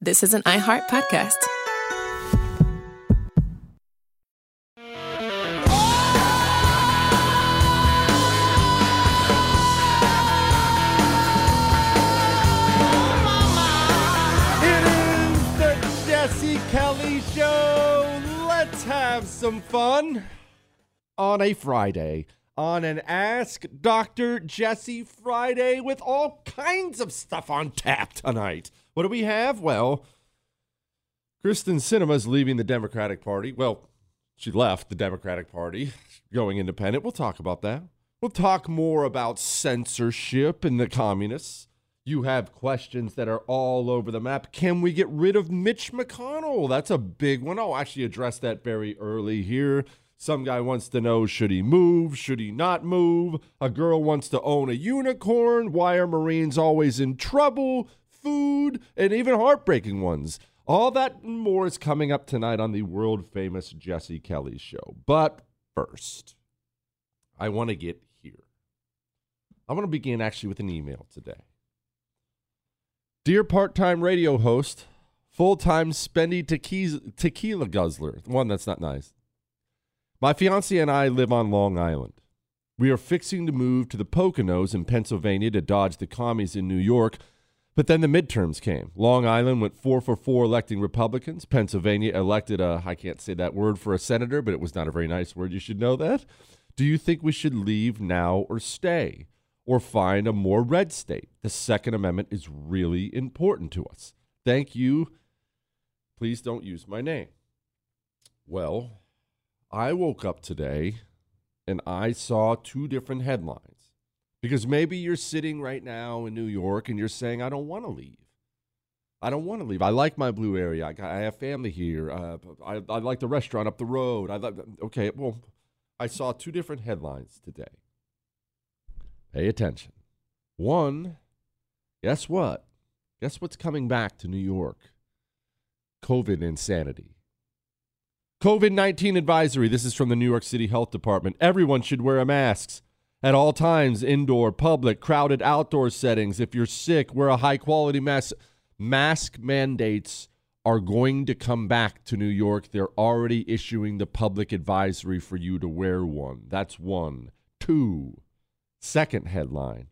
This is an iHeart podcast. It is the Jesse Kelly Show. Let's have some fun on a Friday. On an Ask Dr. Jesse Friday with all kinds of stuff on tap tonight. What do we have? Well, Kristen Sinema's leaving the Democratic Party. Well, she left the Democratic Party, going independent. We'll talk about that. We'll talk more about censorship and the communists. You have questions that are all over the map. Can we get rid of Mitch McConnell? That's a big one. I'll actually address that very early here. Some guy wants to know, should he move? Should he not move? A girl wants to own a unicorn. Why are Marines always in trouble? Food, and even heartbreaking ones. All that and more is coming up tonight on the world-famous Jesse Kelly Show. But first, I want to get here. I want to begin actually with an email today. Dear part-time radio host, full-time spendy tequila guzzler. One that's not nice. My fiancé and I live on Long Island. We are fixing to move to the Poconos in Pennsylvania to dodge the commies in New York, but then the midterms came. Long Island went 4 for 4 electing Republicans. Pennsylvania elected I can't say that word for a senator, but it was not a very nice word. You should know that. Do you think we should leave now or stay or find a more red state? The Second Amendment is really important to us. Thank you. Please don't use my name. Well, I woke up today and I saw two different headlines. Because maybe you're sitting right now in New York and you're saying, I don't want to leave. I don't want to leave. I like my blue area. I have family here. I like the restaurant up the road. Okay, well, I saw two different headlines today. Pay attention. One, guess what? Guess what's coming back to New York? COVID insanity. COVID-19 advisory. This is from the New York City Health Department. Everyone should wear a mask at all times, indoor, public, crowded outdoor settings. If you're sick, wear a high-quality mask. Mask mandates are going to come back to New York. They're already issuing the public advisory for you to wear one. That's one. Two, second headline.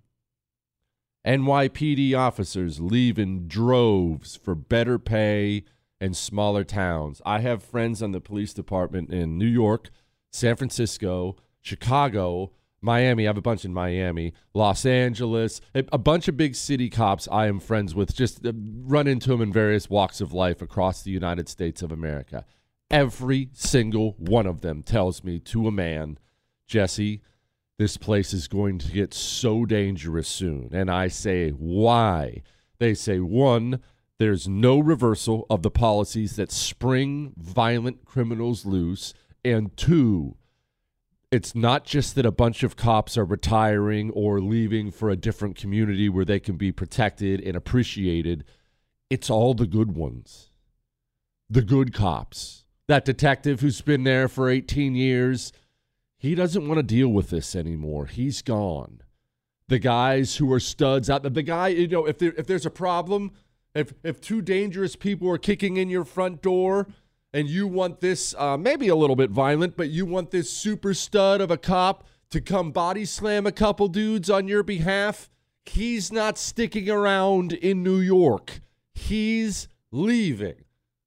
NYPD officers leave in droves for better pay and smaller towns. I have friends on the police department in New York, San Francisco, Chicago, Miami. I have a bunch in Miami, Los Angeles, a bunch of big city cops I am friends with. Just run into them in various walks of life across the United States of America. Every single one of them tells me to a man, Jesse, this place is going to get so dangerous soon. And I say, why? They say, one, there's no reversal of the policies that spring violent criminals loose. And two, it's not just that a bunch of cops are retiring or leaving for a different community where they can be protected and appreciated. It's all the good ones. The good cops. That detective who's been there for 18 years, he doesn't want to deal with this anymore. He's gone. The guys who are studs out there, the guy, if there's a problem, if two dangerous people are kicking in your front door and you want this, maybe a little bit violent, but you want this super stud of a cop to come body slam a couple dudes on your behalf, he's not sticking around in New York. He's leaving.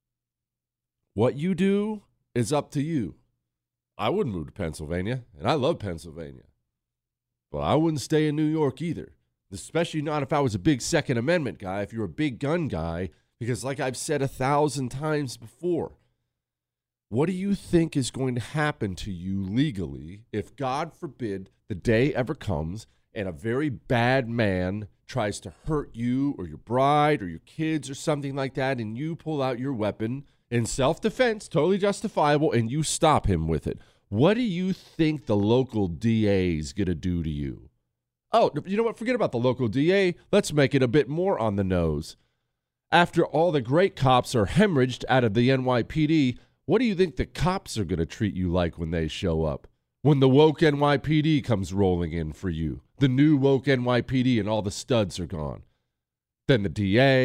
What you do is up to you. I wouldn't move to Pennsylvania, and I love Pennsylvania. But I wouldn't stay in New York either. Especially not if I was a big Second Amendment guy, if you're a big gun guy, because like I've said 1,000 times before, what do you think is going to happen to you legally if, God forbid, the day ever comes and a very bad man tries to hurt you or your bride or your kids or something like that, and you pull out your weapon in self-defense, totally justifiable, and you stop him with it? What do you think the local DA is going to do to you? Oh, you know what? Forget about the local DA. Let's make it a bit more on the nose. After all the great cops are hemorrhaged out of the NYPD, what do you think the cops are going to treat you like when they show up? When the woke NYPD comes rolling in for you, the new woke NYPD and all the studs are gone. Then the DA,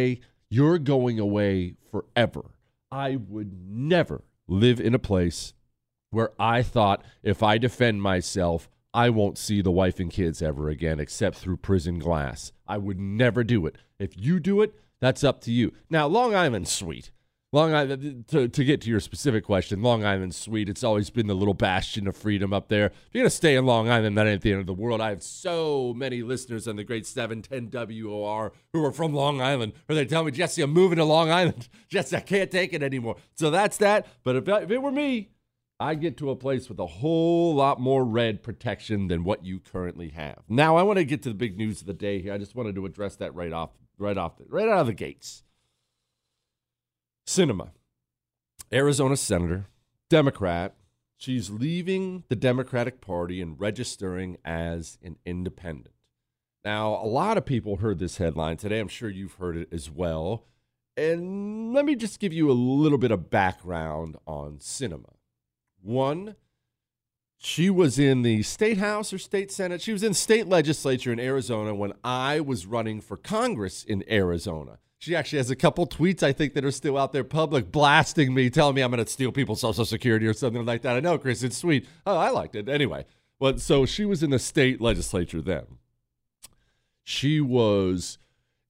You're going away forever. I would never live in a place where I thought if I defend myself, I won't see the wife and kids ever again except through prison glass. I would never do it. If you do it, that's up to you. Now, Long Island's sweet. Long Island, to get to your specific question, Long Island's sweet. It's always been the little bastion of freedom up there. If you're going to stay in Long Island, that ain't the end of the world. I have so many listeners on the great 710 WOR who are from Long Island, or they tell me, Jesse, I'm moving to Long Island. Jesse, I can't take it anymore. So that's that. But if it were me, I'd get to a place with a whole lot more red protection than what you currently have. Now, I want to get to the big news of the day here. I just wanted to address that right out of the gates. Sinema, Arizona senator, Democrat. She's leaving the Democratic Party and registering as an independent. Now, a lot of people heard this headline today. I'm sure you've heard it as well. And let me just give you a little bit of background on Sinema. One, she was in the state house or state senate. She was in state legislature in Arizona when I was running for Congress in Arizona. She actually has a couple tweets, I think, that are still out there public, blasting me, telling me I'm going to steal people's Social Security or something like that. I know, Chris, it's sweet. Oh, I liked it. Anyway, but so she was in the state legislature then. She was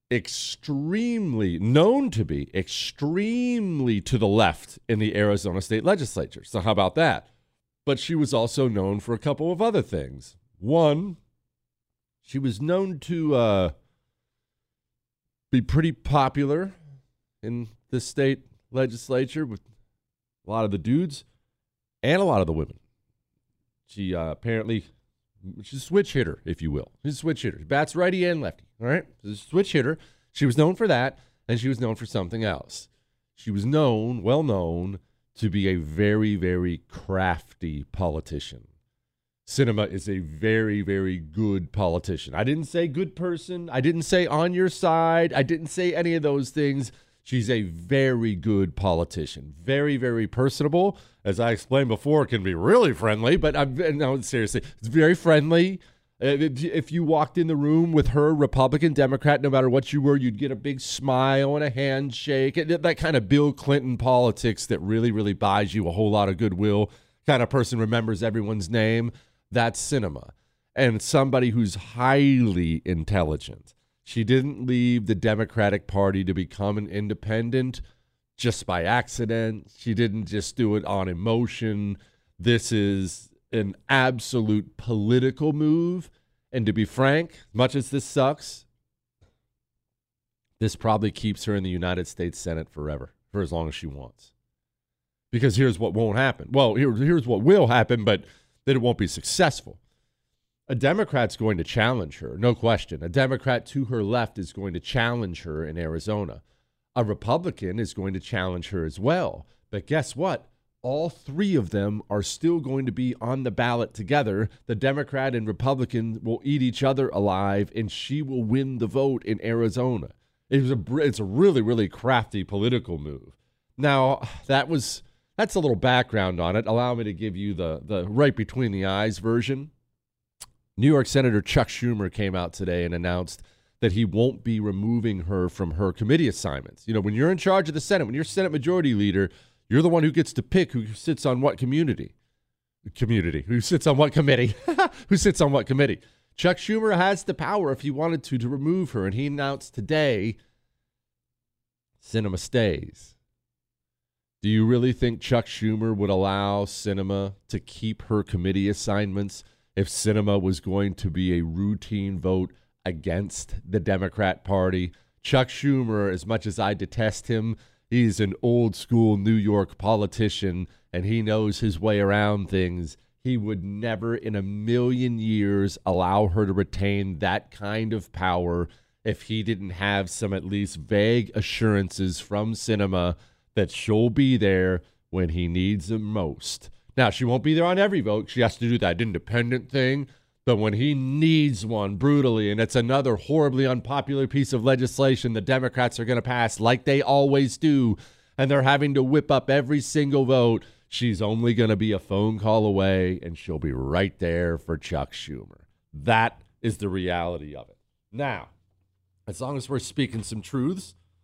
known to be extremely to the left in the Arizona state legislature. So how about that? But she was also known for a couple of other things. One, she was known to be pretty popular in the state legislature with a lot of the dudes and a lot of the women. She apparently, she's a switch hitter, if you will. She's a switch hitter. She bats righty and lefty, all right? She's a switch hitter. She was known for that, and she was known for something else. She was well known, to be a very, very crafty politician. Sinema is a very, very good politician. I didn't say good person. I didn't say on your side. I didn't say any of those things. She's a very good politician. Very, very personable. As I explained before, can be really friendly, but no, seriously, it's very friendly. If you walked in the room with her, Republican, Democrat, no matter what you were, you'd get a big smile and a handshake. That kind of Bill Clinton politics that really, really buys you a whole lot of goodwill. Kind of person remembers everyone's name. That's Sinema. And somebody who's highly intelligent. She didn't leave the Democratic Party to become an independent just by accident. She didn't just do it on emotion. This is an absolute political move. And to be frank, much as this sucks, this probably keeps her in the United States Senate forever, for as long as she wants. Because here's what won't happen. Well, here's what will happen, but that it won't be successful. A Democrat's going to challenge her, no question. A Democrat to her left is going to challenge her in Arizona. A Republican is going to challenge her as well. But guess what? All three of them are still going to be on the ballot together. The Democrat and Republican will eat each other alive, and she will win the vote in Arizona. It's a really, really crafty political move. Now, that's a little background on it. Allow me to give you the right between the eyes version. New York Senator Chuck Schumer came out today and announced that he won't be removing her from her committee assignments. You know, when you're in charge of the Senate, when you're Senate Majority Leader, you're the one who gets to pick who sits on what who sits on what committee, who sits on what committee. Chuck Schumer has the power, if he wanted to remove her, and he announced today, Sinema stays. Do you really think Chuck Schumer would allow Sinema to keep her committee assignments if Sinema was going to be a routine vote against the Democrat Party? Chuck Schumer, as much as I detest him, he's an old school New York politician, and he knows his way around things. He would never in a million years allow her to retain that kind of power if he didn't have some at least vague assurances from Sinema that she'll be there when he needs them most. Now, she won't be there on every vote. She has to do that independent thing. But when he needs one brutally, and it's another horribly unpopular piece of legislation the Democrats are going to pass like they always do, and they're having to whip up every single vote, she's only going to be a phone call away, and she'll be right there for Chuck Schumer. That is the reality of it. Now, as long as we're speaking some truths,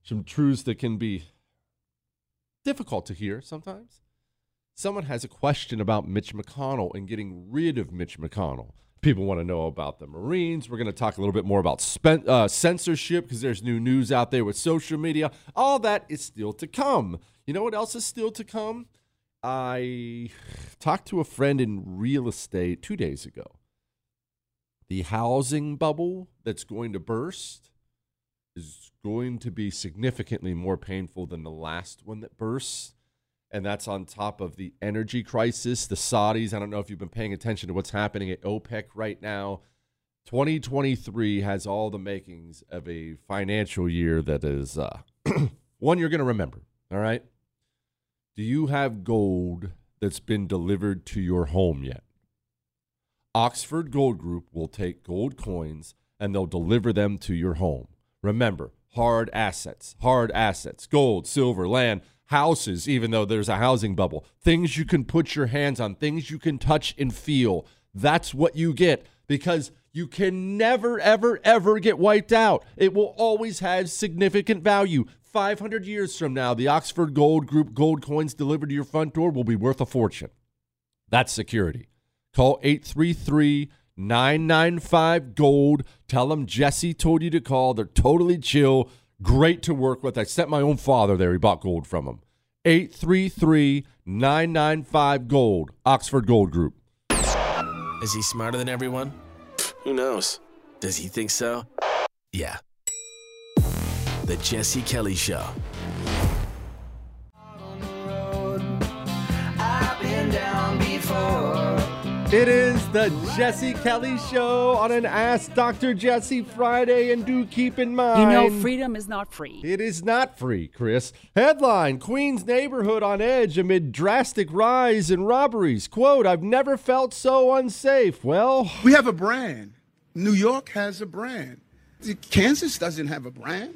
some truths that can be difficult to hear sometimes. Someone has a question about Mitch McConnell and getting rid of Mitch McConnell. People want to know about the Marines. We're going to talk a little bit more about censorship because there's new news out there with social media. All that is still to come. You know what else is still to come? I talked to a friend in real estate 2 days ago. The housing bubble that's going to burst is going to be significantly more painful than the last one that burst. And that's on top of the energy crisis, the Saudis. I don't know if you've been paying attention to what's happening at OPEC right now. 2023 has all the makings of a financial year that is one you're going to remember, all right? Do you have gold that's been delivered to your home yet? Oxford Gold Group will take gold coins and they'll deliver them to your home. Remember, hard assets, gold, silver, land, houses, even though there's a housing bubble, things you can put your hands on, things you can touch and feel. That's what you get because you can never, ever, ever get wiped out. It will always have significant value. 500 years from now, the Oxford Gold Group gold coins delivered to your front door will be worth a fortune. That's security. Call 833-995-GOLD. Tell them Jesse told you to call. They're totally chill. Great to work with. I sent my own father there. He bought gold from him. 833-995-GOLD. Oxford Gold Group. Is he smarter than everyone? Who knows? Does he think so? Yeah. The Jesse Kelly Show. It is the Jesse Kelly Show on an Ask Dr. Jesse Friday, and do keep in mind... You know, freedom is not free. It is not free, Chris. Headline, Queens neighborhood on edge amid drastic rise in robberies. Quote, I've never felt so unsafe. Well... We have a brand. New York has a brand. Kansas doesn't have a brand.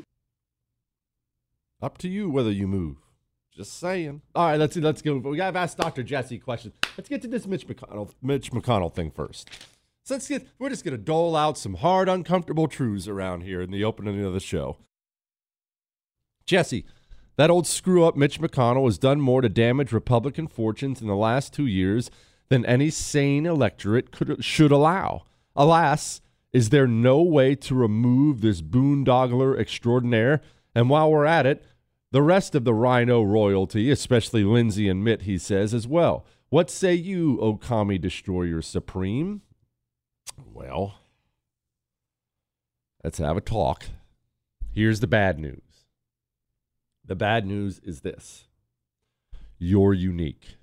Up to you whether you move. Just saying. All right, let's go. We got to ask Dr. Jesse questions. Let's get to this Mitch McConnell thing first. So we're just going to dole out some hard, uncomfortable truths around here in the opening of the show. Jesse, that old screw-up Mitch McConnell has done more to damage Republican fortunes in the last 2 years than any sane electorate should allow. Alas, is there no way to remove this boondoggler extraordinaire? And while we're at it, the rest of the Rhino royalty, especially Lindsay and Mitt, he says as well. What say you, O Commie Destroyer Supreme? Well, let's have a talk. Here's the bad news. The bad news is this. You're unique.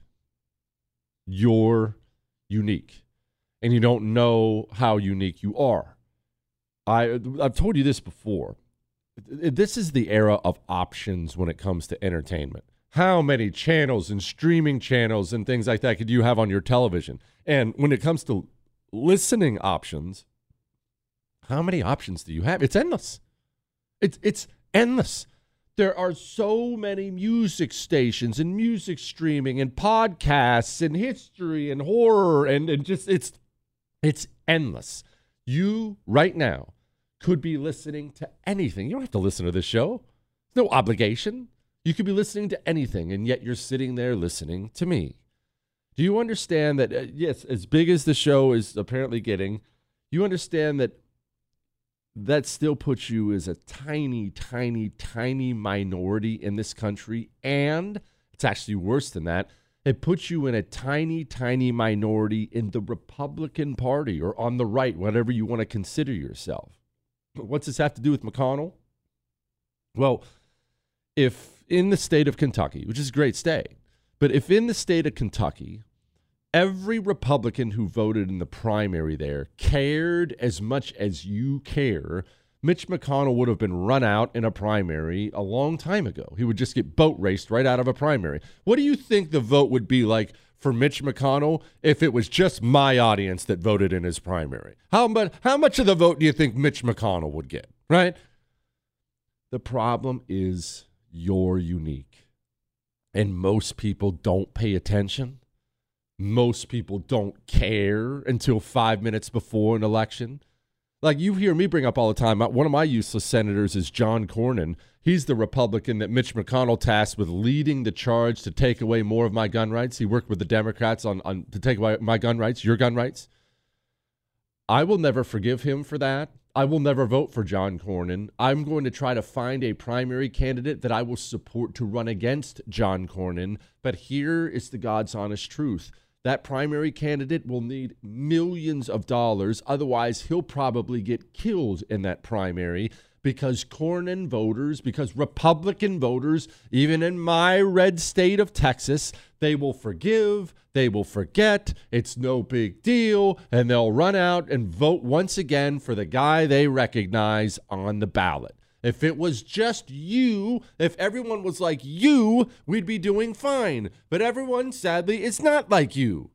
You're unique. And you don't know how unique you are. I've told you this before. This is the era of options when it comes to entertainment. How many channels and streaming channels and things like that could you have on your television? And when it comes to listening options, how many options do you have? It's endless. It's endless. There are so many music stations and music streaming and podcasts and history and horror and just it's endless. You right now could be listening to anything. You don't have to listen to this show. No obligation. You could be listening to anything, and yet you're sitting there listening to me. Do you understand that, yes, as big as the show is apparently getting, you understand that that still puts you as a tiny, tiny, tiny minority in this country, and it's actually worse than that. It puts you in a tiny, tiny minority in the Republican Party or on the right, whatever you want to consider yourself. What's this have to do with McConnell? Well, if in the state of Kentucky, which is a great state, but if in the state of Kentucky, every Republican who voted in the primary there cared as much as you care, Mitch McConnell would have been run out in a primary a long time ago. He would just get boat raced right out of a primary. What do you think the vote would be like for Mitch McConnell if it was just my audience that voted in his primary? How much of the vote do you think Mitch McConnell would get, right? The problem is you're unique. And most people don't pay attention. Most people don't care until 5 minutes before an election. Like you hear me bring up all the time, one of my useless senators is John Cornyn. He's the Republican that Mitch McConnell tasked with leading the charge to take away more of my gun rights. He worked with the Democrats on to take away my gun rights, your gun rights. I will never forgive him for that. I will never vote for John Cornyn. I'm going to try to find a primary candidate that I will support to run against John Cornyn. But here is the God's honest truth. That primary candidate will need millions of dollars. Otherwise, he'll probably get killed in that primary because Cornyn voters, because Republican voters, even in my red state of Texas, they will forgive, they will forget, it's no big deal, and they'll run out and vote once again for the guy they recognize on the ballot. If it was just you, if everyone was like you, we'd be doing fine. But everyone, sadly, is not like you.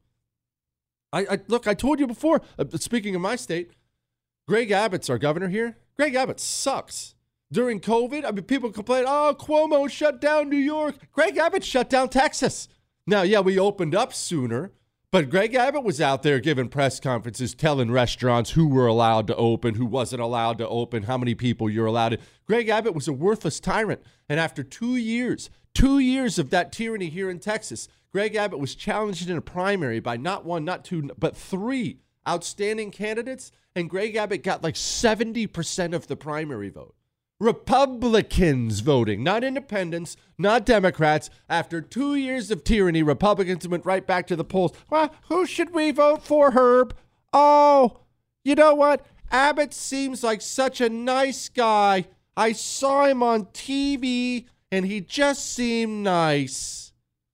Look, I told you before, speaking of my state, Greg Abbott's our governor here. Greg Abbott sucks. During COVID, I mean, people complain, oh, Cuomo shut down New York. Greg Abbott shut down Texas. Now, yeah, we opened up sooner, but Greg Abbott was out there giving press conferences, telling restaurants who were allowed to open, who wasn't allowed to open, how many people you're allowed to. Greg Abbott was a worthless tyrant. And after 2 years of that tyranny here in Texas, Greg Abbott was challenged in a primary by not one, not two, but three outstanding candidates. And Greg Abbott got like 70% of the primary vote. Republicans voting, not independents, not Democrats. After 2 years of tyranny, Republicans went right back to the polls. Well, who should we vote for, Herb? Oh, you know what? Abbott seems like such a nice guy. I saw him on TV, and he just seemed nice.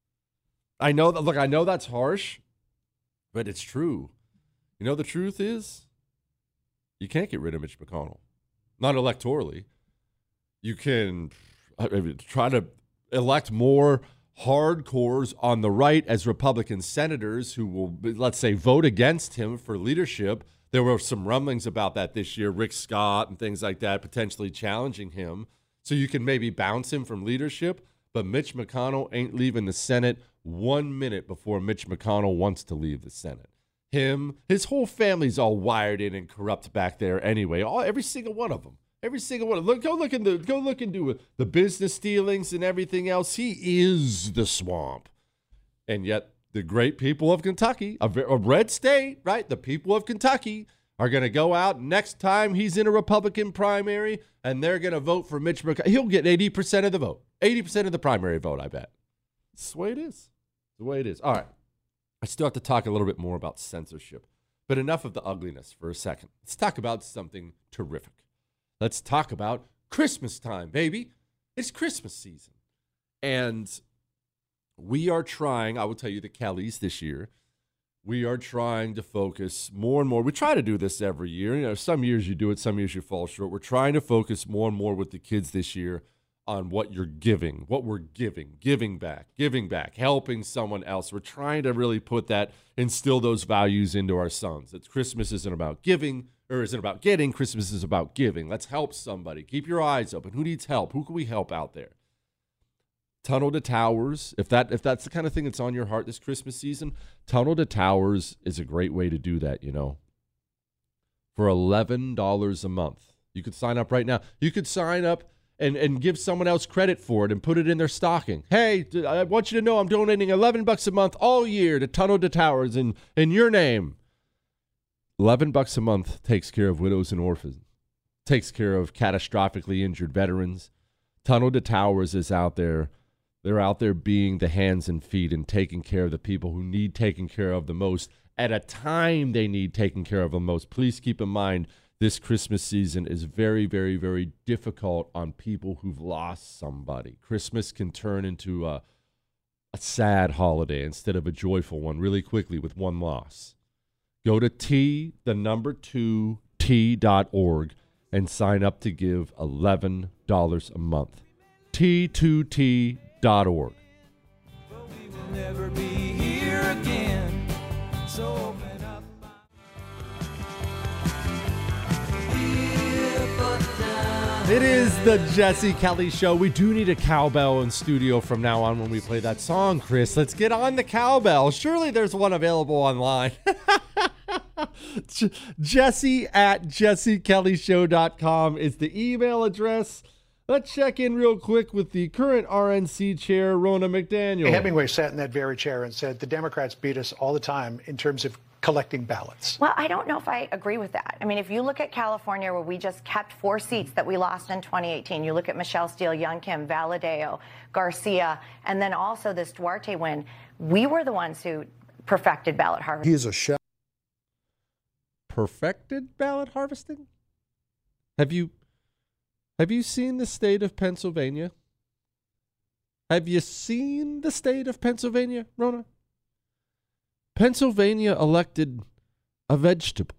I know that. Look, I know that's harsh, but it's true. You know, the truth is, you can't get rid of Mitch McConnell. Not electorally. You can try to elect more hardcores on the right as Republican senators who will, let's say, vote against him for leadership. There were some rumblings about that this year, Rick Scott and things like that, potentially challenging him. So you can maybe bounce him from leadership, but Mitch McConnell ain't leaving the Senate 1 minute before Mitch McConnell wants to leave the Senate. His whole family's all wired in and corrupt back there anyway. Every single one of them. Every single one. Go look into the business dealings and everything else. He is the swamp. And yet the great people of Kentucky, a red state, right? The people of Kentucky are going to go out next time he's in a Republican primary, and they're going to vote for Mitch McConnell. He'll get 80% of the vote. 80% of the primary vote, I bet. It's the way it is. It's the way it is. All right. I still have to talk a little bit more about censorship. But enough of the ugliness for a second. Let's talk about something terrific. Let's talk about Christmas time, baby. It's Christmas season. And we are trying, I will tell you, the Kellys this year, we are trying to focus more and more. We try to do this every year. You know, some years you do it, some years you fall short. We're trying to focus more and more with the kids this year on what you're giving, what we're giving back, helping someone else. We're trying to really put that, instill those values into our sons. That Christmas isn't about giving, or isn't about getting. Christmas is about giving. Let's help somebody. Keep your eyes open. Who needs help? Who can we help out there? Tunnel to Towers. If that's the kind of thing that's on your heart this Christmas season, Tunnel to Towers is a great way to do that, you know. For $11 a month. You could sign up right now. You could sign up and give someone else credit for it and put it in their stocking. Hey, I want you to know I'm donating $11 a month all year to Tunnel to Towers in your name. $11 a month takes care of widows and orphans, takes care of catastrophically injured veterans. Tunnel to Towers is out there. They're out there being the hands and feet and taking care of the people who need taken care of the most at a time they need taken care of the most. Please keep in mind, this Christmas season is very, very, very difficult on people who've lost somebody. Christmas can turn into a sad holiday instead of a joyful one really quickly with one loss. Go to T2T.org and sign up to give $11 a month. T2T.org. But we will never be here again. So open up. It is the Jesse Kelly Show. We do need a cowbell in studio from now on when we play that song, Chris. Let's get on the cowbell. Surely there's one available online. Jesse at jessekellyshow.com is the email address. Let's check in real quick with the current RNC chair, Ronna McDaniel. Hemingway sat in that very chair and said, the Democrats beat us all the time in terms of collecting ballots. Well, I don't know if I agree with that. I mean, if you look at California, where we just kept 4 seats that we lost in 2018, you look at Michelle Steele, Young Kim, Valadeo, Garcia, and then also this Duarte win, we were the ones who perfected ballot harvesting. He is a chef. Perfected ballot harvesting? Have you seen the state of Pennsylvania? Have you seen the state of Pennsylvania, Ronna? Pennsylvania elected a vegetable,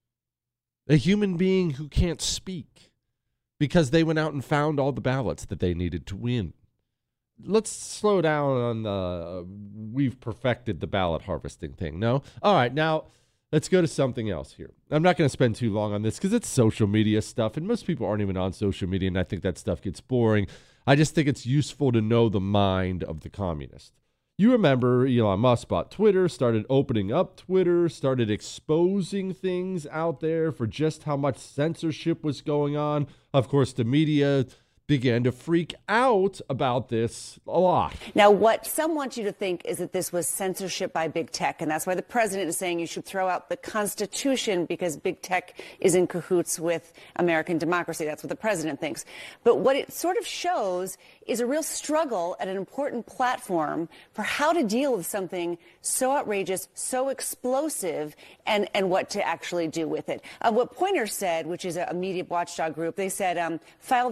a human being who can't speak, because they went out and found all the ballots that they needed to win. Let's slow down on the we've perfected the ballot harvesting thing, no? All right, now let's go to something else here. I'm not going to spend too long on this because it's social media stuff, and most people aren't even on social media, and I think that stuff gets boring. I just think it's useful to know the mind of the communist. You remember Elon Musk bought Twitter, started opening up Twitter, started exposing things out there for just how much censorship was going on. Of course, the media began to freak out about this a lot. Now, what some want you to think is that this was censorship by big tech, and that's why the president is saying you should throw out the Constitution because big tech is in cahoots with American democracy. That's what the president thinks. But what it sort of shows is a real struggle at an important platform for how to deal with something so outrageous, so explosive, and what to actually do with it. What Poynter said, which is a media watchdog group, they said, file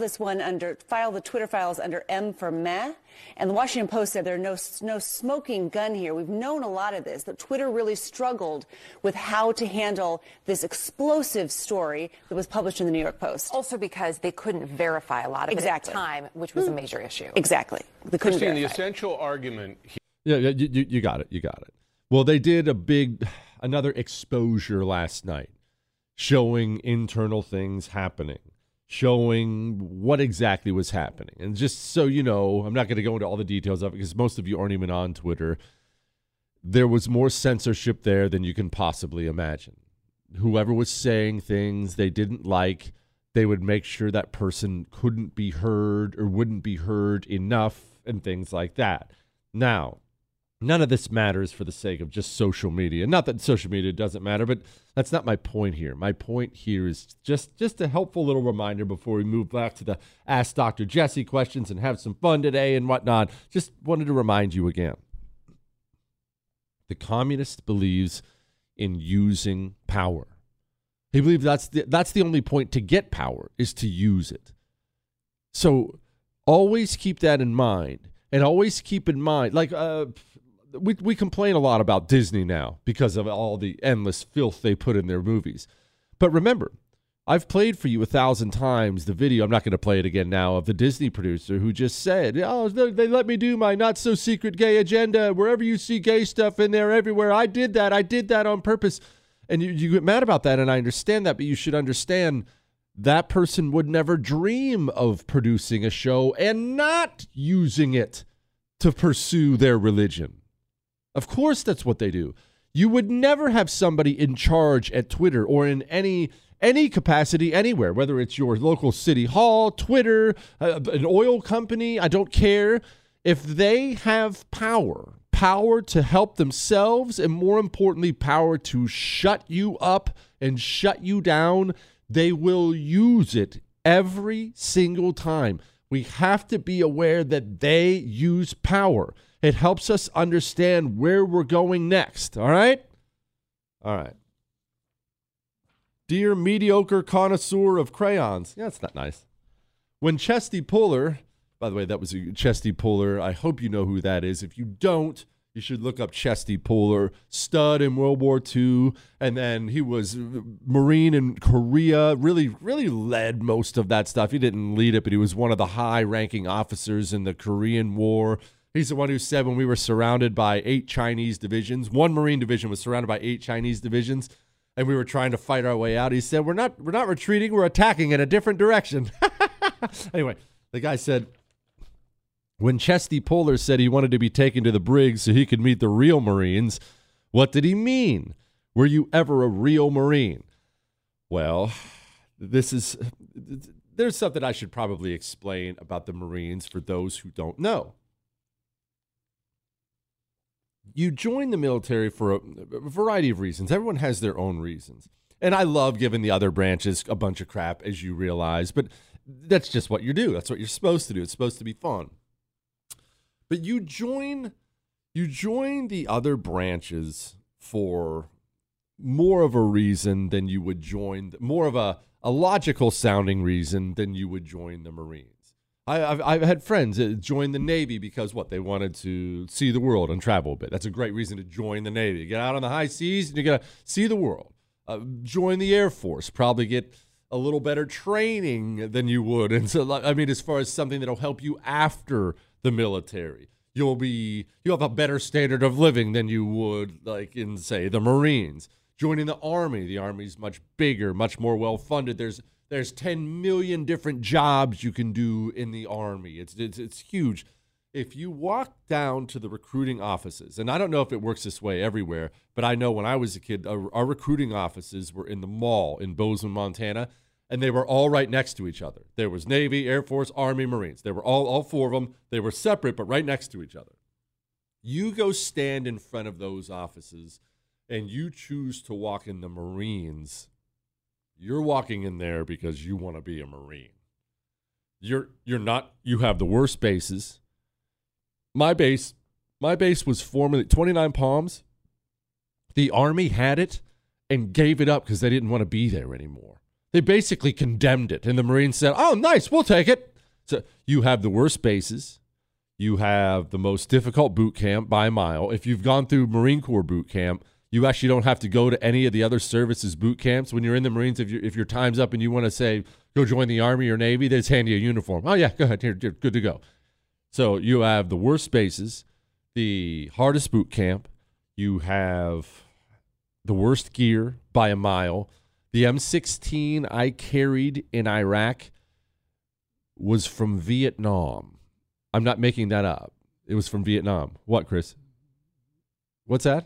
the Twitter files under M for meh. And the Washington Post said there's no smoking gun here. We've known a lot of this, that Twitter really struggled with how to handle this explosive story that was published in the New York Post. Also because they couldn't verify a lot of it at the time, which was a major issue. Exactly. They couldn't Christine, verify. the essential argument Yeah, you got it. You got it. Well, they did another exposure last night showing internal things happening, showing what exactly was happening. And just so you know, I'm not going to go into all the details of it because most of you aren't even on Twitter. There was more censorship there than you can possibly imagine. Whoever was saying things they didn't like, they would make sure that person couldn't be heard or wouldn't be heard enough and things like that. Now, none of this matters for the sake of just social media. Not that social media doesn't matter, but that's not my point here. My point here is just a helpful little reminder before we move back to the Ask Dr. Jesse questions and have some fun today and whatnot. Just wanted to remind you again. The communist believes in using power. He believes that's the only point to get power is to use it. So always keep that in mind, and always keep in mind, like we complain a lot about Disney now because of all the endless filth they put in their movies. But remember, I've played for you 1,000 times the video, I'm not going to play it again now, of the Disney producer who just said, oh, they let me do my not-so-secret gay agenda. Wherever you see gay stuff in there, everywhere, I did that on purpose. And you get mad about that, and I understand that, but you should understand that person would never dream of producing a show and not using it to pursue their religion. Of course that's what they do. You would never have somebody in charge at Twitter or in any capacity anywhere, whether it's your local city hall, Twitter, an oil company, I don't care. If they have power to help themselves, and more importantly, power to shut you up and shut you down, they will use it every single time. We have to be aware that they use power. It helps us understand where we're going next, all right? All right. Dear mediocre connoisseur of crayons. Yeah, that's not nice. When Chesty Puller, by the way, that was a Chesty Puller. I hope you know who that is. If you don't, you should look up Chesty Puller, stud in World War II, and then he was Marine in Korea, really led most of that stuff. He didn't lead it, but he was one of the high-ranking officers in the Korean War. He's the one who said when we were surrounded by 8 Chinese divisions, one Marine division was surrounded by 8 Chinese divisions, and we were trying to fight our way out. He said, we're not retreating, we're attacking in a different direction. Anyway, the guy said, when Chesty Puller said he wanted to be taken to the brig so he could meet the real Marines, what did he mean? Were you ever a real Marine? Well, there's something I should probably explain about the Marines for those who don't know. You join the military for a variety of reasons. Everyone has their own reasons. And I love giving the other branches a bunch of crap, as you realize, but that's just what you do. That's what you're supposed to do. It's supposed to be fun. But you join the other branches for more of a reason than you would join, more of a logical sounding reason than you would join the Marines. I've had friends that join the Navy because they wanted to see the world and travel a bit. That's a great reason to join the Navy. Get out on the high seas and you're going to see the world. Join the Air Force, probably get a little better training than you would. And so, as far as something that'll help you after the military, you'll have a better standard of living than you would in, say, the Marines. Joining the Army. The Army's much bigger, much more well-funded. There's 10 million different jobs you can do in the Army. It's huge. If you walk down to the recruiting offices, and I don't know if it works this way everywhere, but I know when I was a kid, our recruiting offices were in the mall in Bozeman, Montana, and they were all right next to each other. There was Navy, Air Force, Army, Marines. They were all four of them. They were separate, but right next to each other. You go stand in front of those offices, and you choose to walk in the Marines. You're walking in there because you want to be a Marine. You're not. You have the worst bases. My base was formerly 29 Palms. The Army had it and gave it up because they didn't want to be there anymore. They basically condemned it, and the Marines said, "Oh, nice, we'll take it." So you have the worst bases. You have the most difficult boot camp by a mile. If you've gone through Marine Corps boot camp, you actually don't have to go to any of the other services boot camps. When you're in the Marines, if your time's up and you want to say, go join the Army or Navy, they just hand you a uniform. Oh, yeah, go ahead. Here, good to go. So you have the worst bases, the hardest boot camp. You have the worst gear by a mile. The M16 I carried in Iraq was from Vietnam. I'm not making that up. It was from Vietnam. What, Chris? What's that?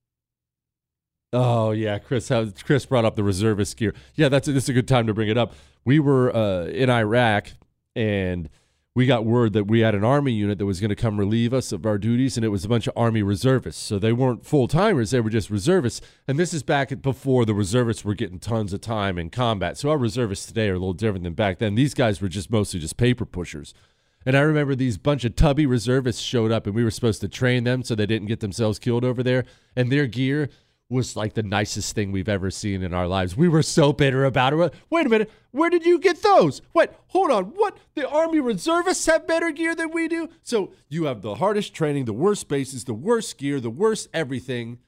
Oh, yeah, Chris brought up the reservist gear. Yeah, this is a good time to bring it up. We were in Iraq, and we got word that we had an Army unit that was going to come relieve us of our duties, and it was a bunch of Army reservists. So they weren't full-timers. They were just reservists. And this is back before the reservists were getting tons of time in combat. So our reservists today are a little different than back then. These guys were just mostly just paper pushers. And I remember these bunch of tubby reservists showed up, and we were supposed to train them so they didn't get themselves killed over there. And their gear was like the nicest thing we've ever seen in our lives. We were so bitter about it. Wait a minute. Where did you get those? Wait, hold on. What? The Army reservists have better gear than we do? So you have the hardest training, the worst bases, the worst gear, the worst everything.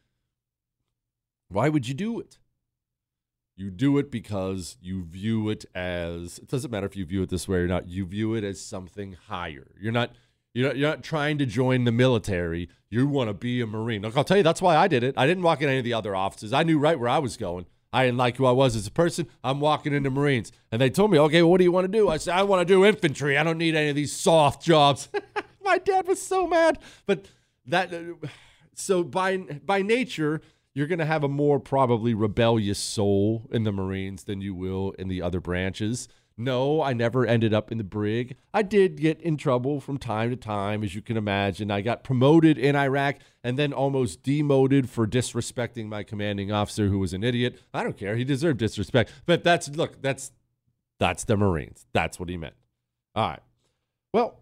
Why would you do it? You do it because you view it as, it doesn't matter if you view it this way or not, you view it as something higher. You're not trying to join the military. You want to be a Marine. Look, I'll tell you, that's why I did it. I didn't walk in any of the other offices. I knew right where I was going. I didn't like who I was as a person. I'm walking into Marines. And they told me, okay, well, what do you want to do? I said, I want to do infantry. I don't need any of these soft jobs. My dad was so mad. But so by nature, you're going to have a more probably rebellious soul in the Marines than you will in the other branches. No, I never ended up in the brig. I did get in trouble from time to time, as you can imagine. I got promoted in Iraq and then almost demoted for disrespecting my commanding officer, who was an idiot. I don't care. He deserved disrespect. But that's the Marines. That's what he meant. All right. Well,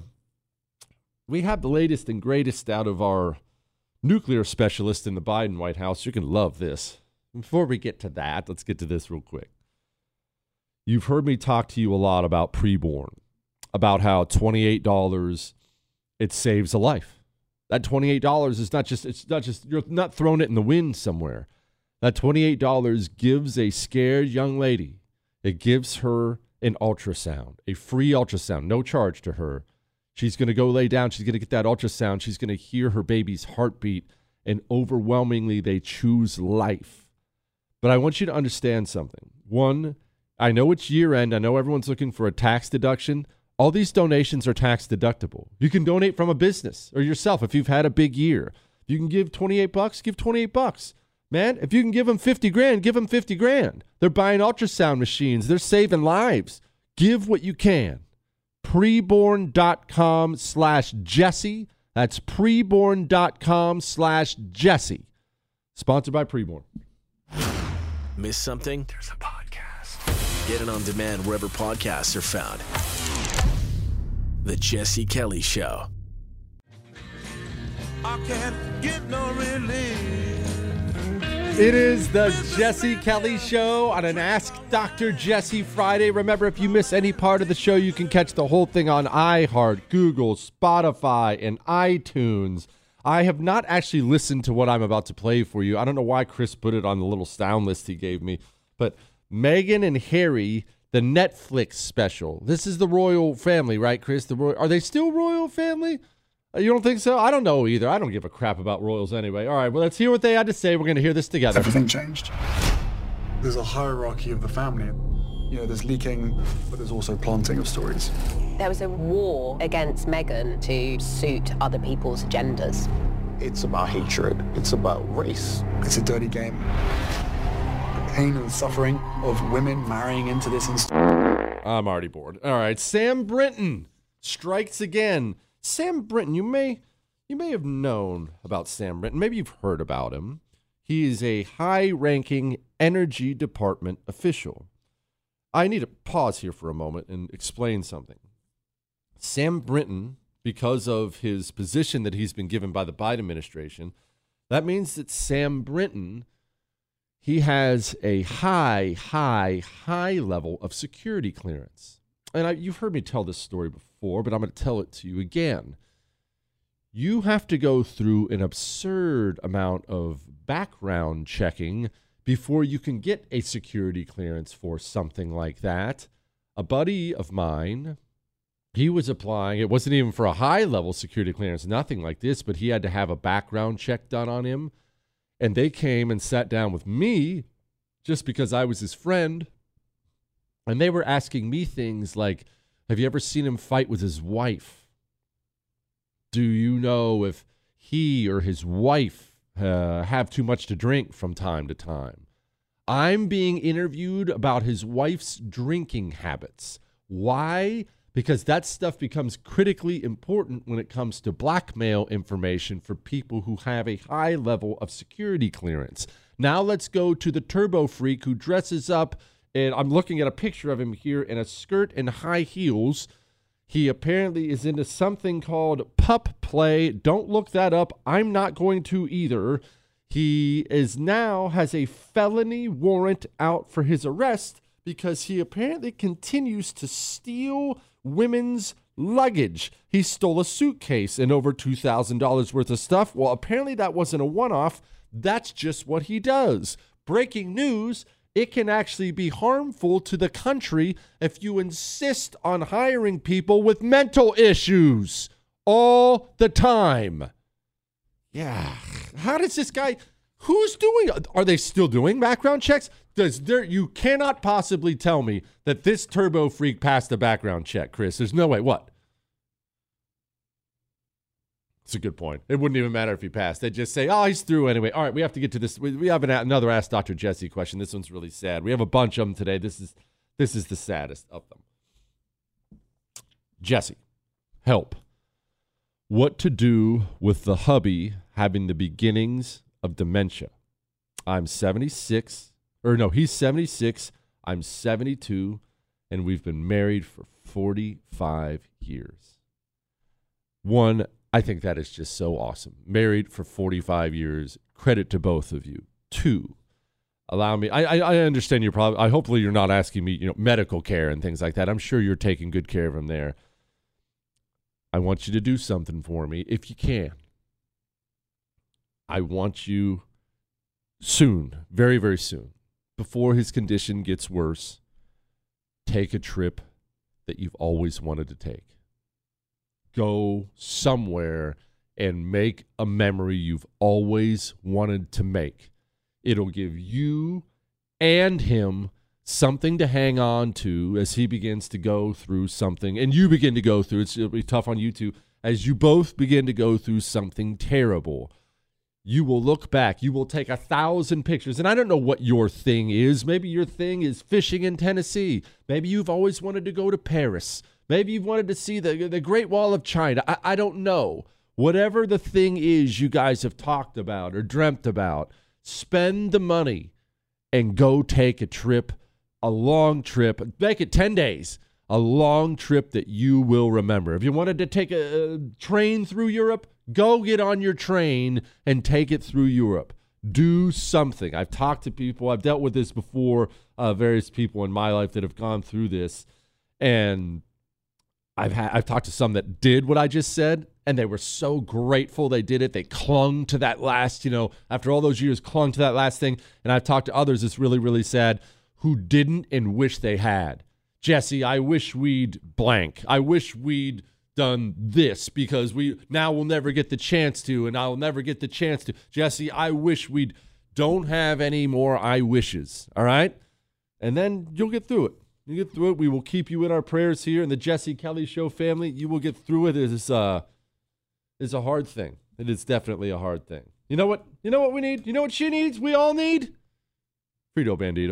we have the latest and greatest out of our nuclear specialist in the Biden White House. You're going to love this. Before we get to that, let's get to this real quick. You've heard me talk to you a lot about preborn, about how $28, it saves a life. That $28 is not just, you're not throwing it in the wind somewhere. That $28 gives a scared young lady, it gives her an ultrasound, a free ultrasound, no charge to her. She's going to go lay down. She's going to get that ultrasound. She's going to hear her baby's heartbeat, and overwhelmingly they choose life. But I want you to understand something. One, I know it's year end. I know everyone's looking for a tax deduction. All these donations are tax deductible. You can donate from a business or yourself if you've had a big year. If you can give $28, give $28. Man, if you can give them 50 grand, give them 50 grand. They're buying ultrasound machines. They're saving lives. Give what you can. Preborn.com/Jesse. That's preborn.com/Jesse. Sponsored by Preborn. Miss something? There's a podcast. Get it on demand wherever podcasts are found. The Jesse Kelly Show. I can't get no relief. It is the Jesse Kelly Show on an Ask Dr. Jesse Friday. Remember, if you miss any part of the show, you can catch the whole thing on iHeart, Google, Spotify, and iTunes. I have not actually listened to what I'm about to play for you. I don't know why Chris put it on the little sound list he gave me, but Meghan and Harry, the Netflix special. This is the royal family, right, Chris? Are they still royal family? You don't think so? I don't know either. I don't give a crap about royals anyway. All right, well, let's hear what they had to say. We're going to hear this together. Everything changed. There's a hierarchy of the family. You know, there's leaking, but there's also planting of stories. There was a war against Meghan to suit other people's agendas. It's about hatred. It's about race. It's a dirty game. The pain and suffering of women marrying into this. I'm already bored. All right, Sam Brinton strikes again. Sam Brinton, you may have known about Sam Brinton. Maybe you've heard about him. He is a high-ranking Energy Department official. I need to pause here for a moment and explain something. Sam Brinton, because of his position that he's been given by the Biden administration, that means that Sam Brinton, he has a high level of security clearance. And you've heard me tell this story before, but I'm going to tell it to you again. You have to go through an absurd amount of background checking before you can get a security clearance for something like that. A buddy of mine, he was applying. It wasn't even for a high-level security clearance, nothing like this, but he had to have a background check done on him. And they came and sat down with me just because I was his friend. And they were asking me things like, have you ever seen him fight with his wife? Do you know if he or his wife have too much to drink from time to time? I'm being interviewed about his wife's drinking habits. Why? Because that stuff becomes critically important when it comes to blackmail information for people who have a high level of security clearance. Now let's go to the turbo freak who dresses up, and I'm looking at a picture of him here in a skirt and high heels. He apparently is into something called pup play. Don't look that up. I'm not going to either. He has a felony warrant out for his arrest because he apparently continues to steal women's luggage. He stole a suitcase and over $2,000 worth of stuff. Well, apparently that wasn't a one-off. That's just what he does. Breaking news. It can actually be harmful to the country if you insist on hiring people with mental issues all the time. Yeah. How does this guy, are they still doing background checks? You cannot possibly tell me that this turbo freak passed the background check, Chris. There's no way. What? It's a good point. It wouldn't even matter if he passed. They'd just say, oh, he's through anyway. All right, we have to get to this. We have another Ask Dr. Jesse question. This one's really sad. We have a bunch of them today. This is the saddest of them. Jesse, help. What to do with the hubby having the beginnings of dementia? He's 76. I'm 72, and we've been married for 45 years. One, I think that is just so awesome. Married for 45 years. Credit to both of you. Two, allow me. I understand you're probably. Hopefully you're not asking me, medical care and things like that. I'm sure you're taking good care of him there. I want you to do something for me if you can. I want you soon, very, very soon, before his condition gets worse, take a trip that you've always wanted to take. Go somewhere and make a memory you've always wanted to make. It'll give you and him something to hang on to as he begins to go through something, and you begin to go through. It'll be tough on you too, as you both begin to go through something terrible. You will look back. You will take 1,000 pictures. And I don't know what your thing is. Maybe your thing is fishing in Tennessee. Maybe you've always wanted to go to Paris. Maybe you've wanted to see the Great Wall of China. I don't know. Whatever the thing is you guys have talked about or dreamt about, spend the money and go take a trip, a long trip. Make it 10 days. A long trip that you will remember. If you wanted to take a train through Europe, go get on your train and take it through Europe. Do something. I've talked to people. I've dealt with this before, various people in my life that have gone through this. And I've talked to some that did what I just said, and they were so grateful they did it. They clung to that last, after all those years, clung to that last thing. And I've talked to others, it's really, really sad, who didn't and wish they had. Jesse, I wish we'd blank. I wish we'd done this because we'll never get the chance to, and I'll never get the chance to. Jesse, I wish we'd don't have any more I wishes, all right? And then you'll get through it. You get through it. We will keep you in our prayers here in the Jesse Kelly Show family. You will get through it. It's a hard thing. It is definitely a hard thing. You know what? You know what we need? You know what she needs? We all need? Frito Bandito.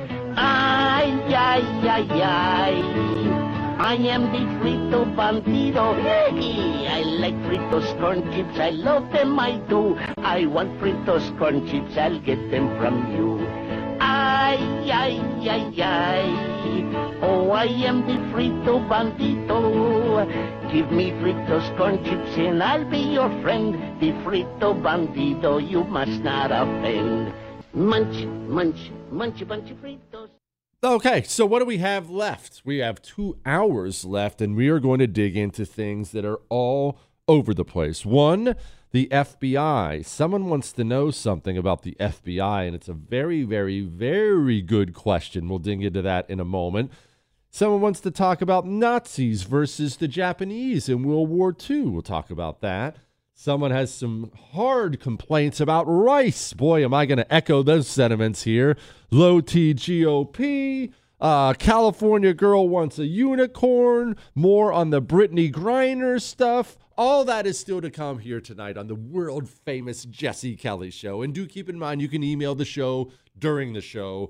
Ay, ay, ay, ay. I am the Frito Bandito. Hey, I like Fritos corn chips. I love them, I do. I want Fritos corn chips. I'll get them from you. Ay, ay, ay, ay. Oh, I am the Frito Bandito. Give me Fritos corn chips and I'll be your friend. The Frito Bandito, you must not offend. Munch, munch, munch a bunch of Fritos. Okay, so what do we have left? We have 2 hours left, and we are going to dig into things that are all over the place. One, the FBI. Someone wants to know something about the FBI, and it's a very, very, very good question. We'll dig into that in a moment. Someone wants to talk about Nazis versus the Japanese in World War II. We'll talk about that. Someone has some hard complaints about rice. Boy, am I going to echo those sentiments here. Low T GOP. California girl wants a unicorn. More on the Brittany Griner stuff. All that is still to come here tonight on the world-famous Jesse Kelly Show. And do keep in mind, you can email the show during the show.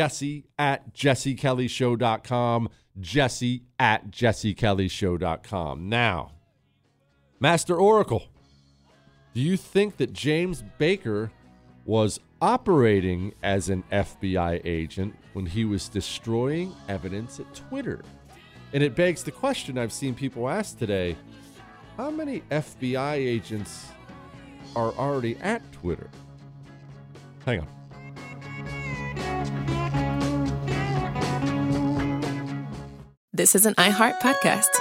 Jesse@JesseKellyShow.com. Jesse@JesseKellyShow.com. Now, Master Oracle. Do you think that James Baker was operating as an FBI agent when he was destroying evidence at Twitter? And it begs the question I've seen people ask today, how many FBI agents are already at Twitter? Hang on. This is an iHeart podcast.